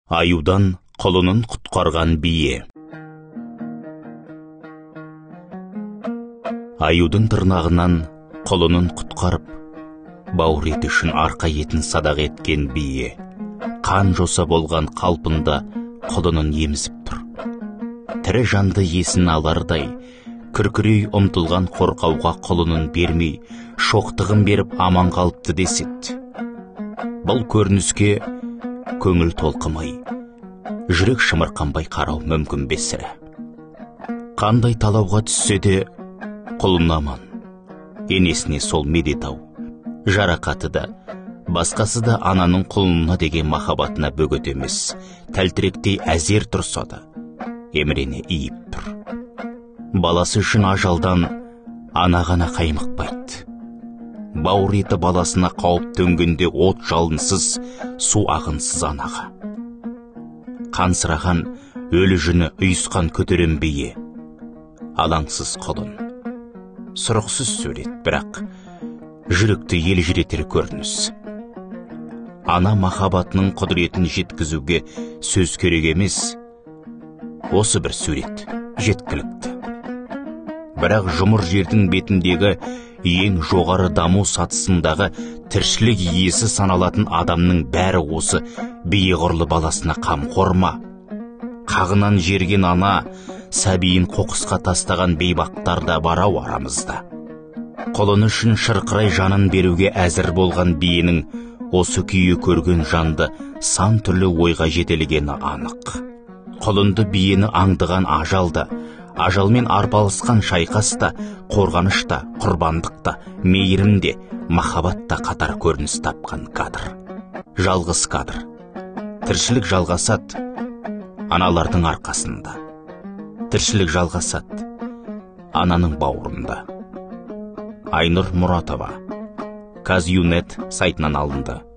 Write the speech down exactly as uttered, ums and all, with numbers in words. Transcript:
Аюдан құлынын құтқарған бие. Аюдың тырнағынан құлынын құтқарып, бауыр еті үшін арқа етін садақ еткен бие, қан жоса болған қалпында құлынын емізіп тұр. Тірі жанды есін алардай, күркірей ұмтылған қорқауға құлынын бермей, шоқтығын беріп аман қалыпты деседі. Бұл көрініске көңіл толқымай, жүрек шымырқанбай қарау мүмкін бесірі. Қандай талауға түссе де құлын аман, енесіне сол медетау, жарақаты да, басқасы да ананың құлынына деген махаббатына бөгет емес, тәлтіректей әзер тұрса да, емірене иіп тұр. Баласы үшін ажалдан ана ғана қаймықпайды. Бауыр еті баласына қауіп төнгенде от жалынсыз, су ағынсыз анаға. Қансыраған өлі жүні ұйысқан көтерем бие, алаңсыз құлын. Сұрықсыз сурет, бірақ жүректі елжіретер көрініс. Ана махаббатының құдіретін жеткізуге сөз керек емес, осы бір сурет жеткілікті. Бірақ жұмыр жердің бетіндегі ең жоғары даму сатысындағы тіршілік иесі саналатын адамның бәрі осы бие құрлы баласына қамқор ма? Қағынан жерген ана, сәбиін қоқысқа тастаған бейбақтар да барау арамызда. Құлын үшін шырқырай жанын беруге әзір болған биенің осы күйі көрген жанды сан түрлі ойға жетелегені анық. Құлынды биені аңдыған ажалда, ажалмен арпалысқан шайқаста, қорғанышта, құрбандықта, мейірімде, махаббатта қатар көрініс тапқан кадр. Жалғыз кадр. Тіршілік жалғасады аналардың арқасында. Тіршілік жалғасады ананың бауырында. Айнұр Мұратова, Казюнет сайтынан алынды.